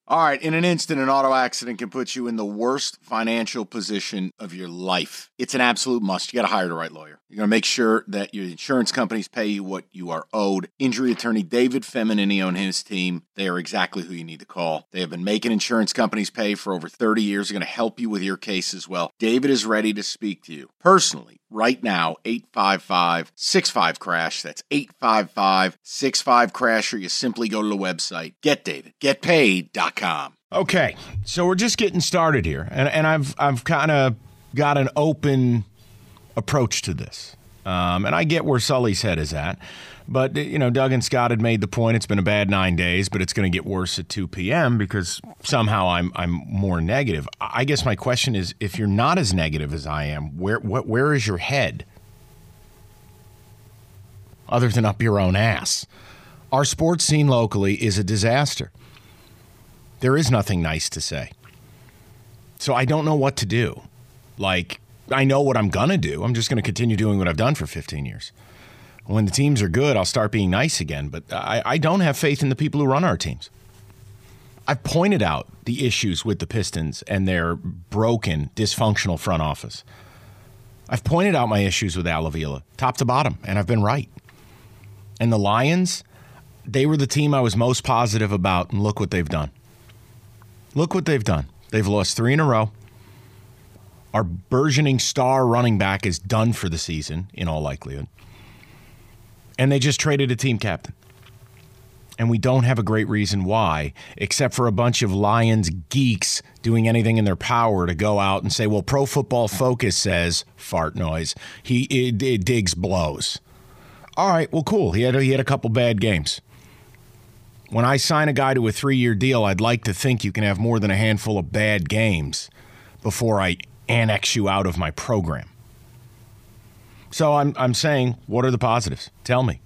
All right, in an instant, an auto accident can put you in the worst financial position of your life. It's an absolute must. You got to hire the right lawyer. You're going to make sure that your insurance companies pay you what you are owed. Injury attorney David Feminini and his team, they are exactly who you need to call. They have been making insurance companies pay for over 30 years. They're going to help you with your case as well. David is ready to speak to you personally right now, 855-65-CRASH. That's 855-65-CRASH, or you simply go to the website, getdavidgetpaid.com. Okay, so we're just getting started here, and I've kind of got an open approach to this, and I get where Sully's head is at, but Doug and Scott had made the point it's been a bad 9 days, but it's going to get worse at 2 p.m. because somehow I'm more negative. I guess my question is, if you're not as negative as I am, where is your head? Other than up your own ass. Our sports scene locally is a disaster. There is nothing nice to say. So I don't know what to do. I know what I'm going to do. I'm just going to continue doing what I've done for 15 years. When the teams are good, I'll start being nice again. But I don't have faith in the people who run our teams. I've pointed out the issues with the Pistons and their broken, dysfunctional front office. I've pointed out my issues with Al Avila, top to bottom, and I've been right. And the Lions, they were the team I was most positive about, and look what they've done. Look what they've done. They've lost 3 in a row. Our burgeoning star running back is done for the season, in all likelihood. And they just traded a team captain. And we don't have a great reason why, except for a bunch of Lions geeks doing anything in their power to go out and say, well, Pro Football Focus says, fart noise, Diggs blows. All right, well, cool. He had a couple bad games. When I sign a guy to a 3-year deal, I'd like to think you can have more than a handful of bad games before I annex you out of my program. So I'm saying, what are the positives? Tell me.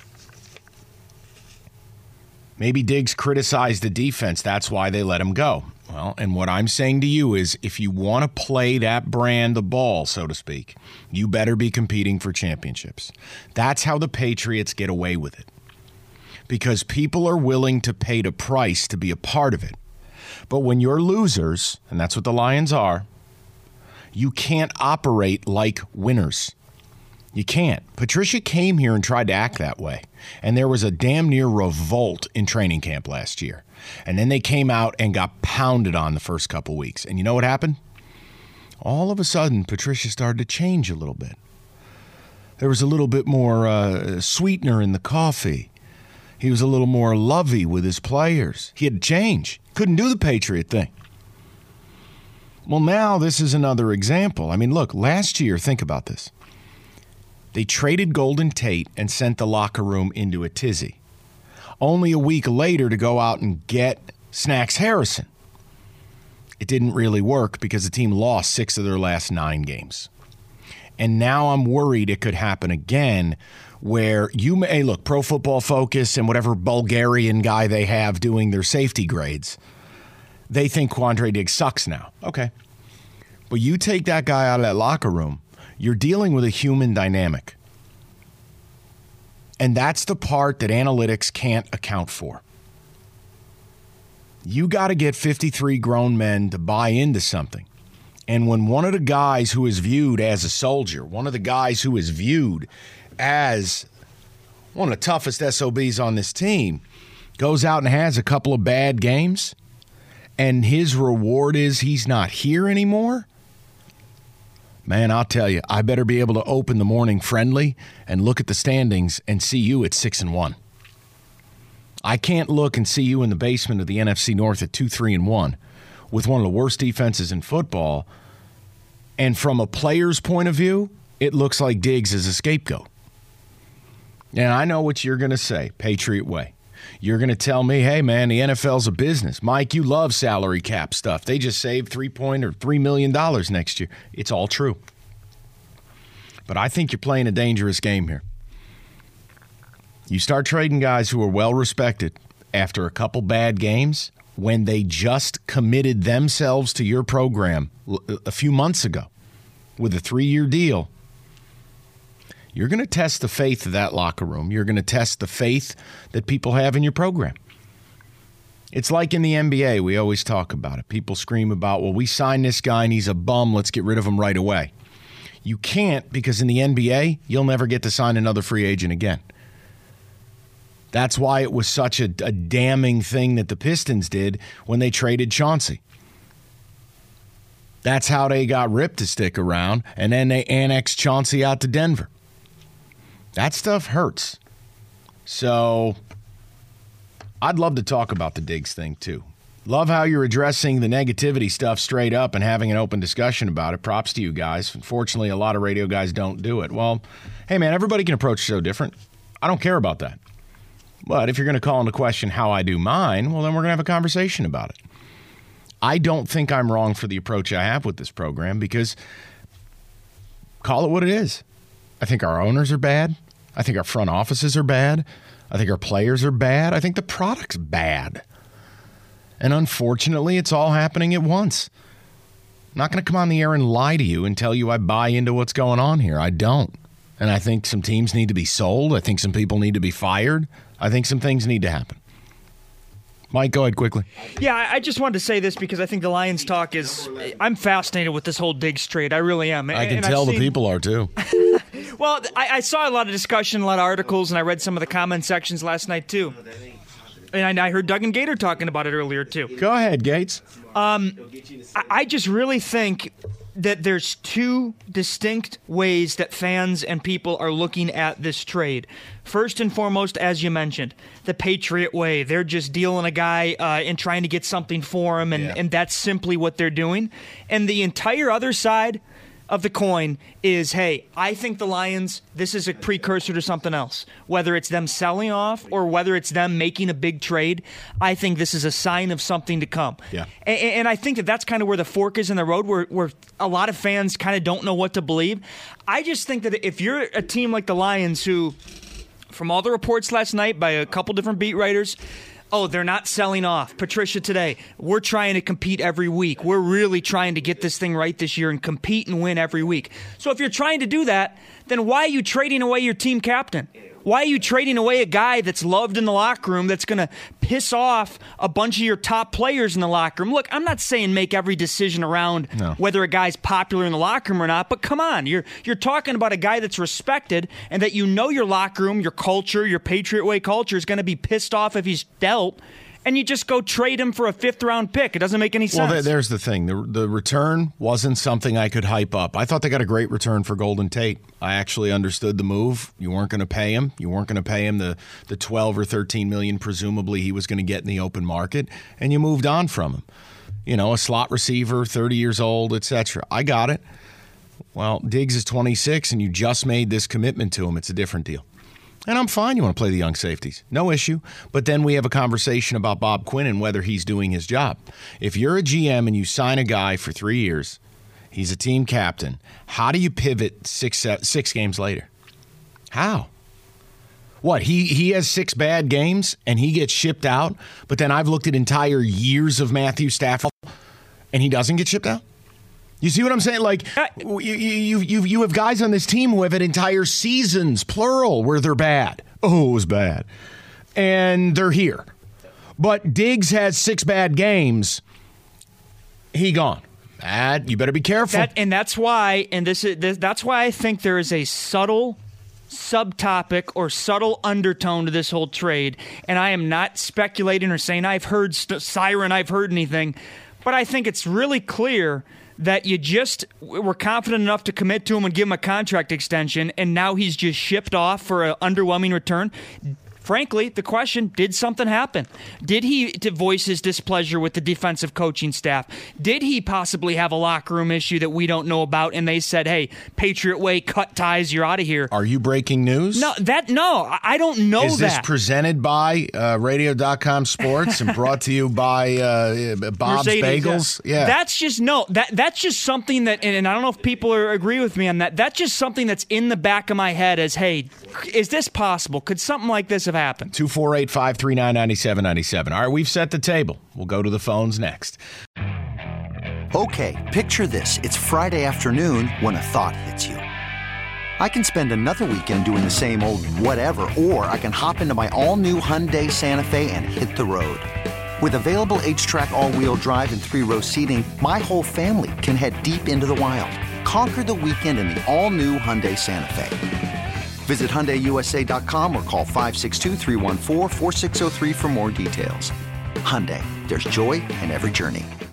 Maybe Diggs criticized the defense. That's why they let him go. Well, and what I'm saying to you is, if you want to play that brand of ball, so to speak, you better be competing for championships. That's how the Patriots get away with it. Because people are willing to pay the price to be a part of it. But when you're losers, and that's what the Lions are, you can't operate like winners. You can't. Patricia came here and tried to act that way. And there was a damn near revolt in training camp last year. And then they came out and got pounded on the first couple weeks. And you know what happened? All of a sudden, Patricia started to change a little bit. There was a little bit more sweetener in the coffee. He was a little more lovey with his players. He had to change. Couldn't do the Patriot thing. Well, now this is another example. I mean, look, last year, think about this. They traded Golden Tate and sent the locker room into a tizzy. Only a week later to go out and get Snacks Harrison. It didn't really work because the team lost 6 of their last 9 games. And now I'm worried it could happen again where look, Pro Football Focus and whatever Bulgarian guy they have doing their safety grades, they think Quandre Diggs sucks now. Okay. But you take that guy out of that locker room, you're dealing with a human dynamic. And that's the part that analytics can't account for. You got to get 53 grown men to buy into something. And when one of the guys who is viewed as a soldier, one of the guys who is viewed as one of the toughest SOBs on this team, goes out and has a couple of bad games, and his reward is he's not here anymore, man, I'll tell you, I better be able to open the morning friendly and look at the standings and see you at 6-1. I can't look and see you in the basement of the NFC North at 2-3-1 with one of the worst defenses in football. And from a player's point of view, it looks like Diggs is a scapegoat. And I know what you're going to say, Patriot way. You're going to tell me, hey, man, the NFL's a business. Mike, you love salary cap stuff. They just saved $3 million next year. It's all true. But I think you're playing a dangerous game here. You start trading guys who are well-respected after a couple bad games when they just committed themselves to your program a few months ago with a 3-year deal. You're going to test the faith of that locker room. You're going to test the faith that people have in your program. It's like in the NBA. We always talk about it. People scream about, well, we signed this guy and he's a bum. Let's get rid of him right away. You can't, because in the NBA, you'll never get to sign another free agent again. That's why it was such a damning thing that the Pistons did when they traded Chauncey. That's how they got Rip to stick around, and then they annexed Chauncey out to Denver. That stuff hurts. So I'd love to talk about the Diggs thing, too. Love how you're addressing the negativity stuff straight up and having an open discussion about it. Props to you guys. Unfortunately, a lot of radio guys don't do it. Well, hey, man, everybody can approach the show different. I don't care about that. But if you're going to call into question how I do mine, well, then we're going to have a conversation about it. I don't think I'm wrong for the approach I have with this program because call it what it is. I think our owners are bad. I think our front offices are bad. I think our players are bad. I think the product's bad. And unfortunately, it's all happening at once. I'm not going to come on the air and lie to you and tell you I buy into what's going on here. I don't. And I think some teams need to be sold. I think some people need to be fired. I think some things need to happen. Mike, go ahead quickly. Yeah, I just wanted to say this because I think the Lions talk is – I'm fascinated with this whole Diggs trade. I really am. I can tell the people are too. Well, I saw a lot of discussion, a lot of articles, and I read some of the comment sections last night too. And I heard Doug and Gator talking about it earlier too. Go ahead, Gates. I just really think that there's two distinct ways that fans and people are looking at this trade. First and foremost, as you mentioned, the Patriot way. They're just dealing a guy and trying to get something for him, and that's simply what they're doing. And the entire other side of the coin is, hey, I think the Lions, this is a precursor to something else. Whether it's them selling off or whether it's them making a big trade, I think this is a sign of something to come. Yeah. And I think that that's kind of where the fork is in the road, where a lot of fans kind of don't know what to believe. I just think that if you're a team like the Lions who, from all the reports last night by a couple different beat writers, they're not selling off. Patricia today, we're trying to compete every week. We're really trying to get this thing right this year and compete and win every week. So if you're trying to do that, then why are you trading away your team captain? Why are you trading away a guy that's loved in the locker room that's going to piss off a bunch of your top players in the locker room? Look, I'm not saying make every decision around whether a guy's popular in the locker room or not, but come on. You're talking about a guy that's respected and that you know your locker room, your culture, your Patriot way culture is going to be pissed off if he's dealt, and you just go trade him for a fifth-round pick. It doesn't make any sense. Well, there's the thing. The return wasn't something I could hype up. I thought they got a great return for Golden Tate. I actually understood the move. You weren't going to pay him. You weren't going to pay him the $12 or $13 million presumably he was going to get in the open market, and you moved on from him. You know, a slot receiver, 30 years old, etc. I got it. Well, Diggs is 26, and you just made this commitment to him. It's a different deal. And I'm fine. You want to play the young safeties. No issue. But then we have a conversation about Bob Quinn and whether he's doing his job. If you're a GM and you sign a guy for 3 years, he's a team captain, how do you pivot six games later? How? What, he has 6 bad games and he gets shipped out, but then I've looked at entire years of Matthew Stafford and he doesn't get shipped out? You see what I'm saying? Like, you have guys on this team who have had entire seasons, plural, where they're bad. Oh, it was bad. And they're here. But Diggs has 6 bad games. He gone. You better be careful. That's why, that's why I think there is a subtle subtopic or subtle undertone to this whole trade. And I am not speculating or saying I've heard siren, I've heard anything. But I think it's really clear that you just were confident enough to commit to him and give him a contract extension, and now he's just shipped off for an underwhelming return. Frankly, the question, did something happen? Did he voice his displeasure with the defensive coaching staff? Did he possibly have a locker room issue that we don't know about, and they said, hey, Patriot way, cut ties, you're out of here? Are you breaking news? No, I don't know that. Is this presented by Radio.com Sports and brought to you by Bob's Mercedes, Bagels? Yeah. That's just something that, and I don't know if people agree with me on that, that's just something that's in the back of my head as, hey, is this possible? Could something like this have happened? 248-539-9797. All right, we've set the table. We'll go to the phones next. Okay, picture this. It's Friday afternoon when a thought hits you. I can spend another weekend doing the same old whatever, or I can hop into my all-new Hyundai Santa Fe and hit the road. With available H-Track all-wheel drive and 3-row seating, my whole family can head deep into the wild. Conquer the weekend in the all-new Hyundai Santa Fe. Visit HyundaiUSA.com or call 562-314-4603 for more details. Hyundai, there's joy in every journey.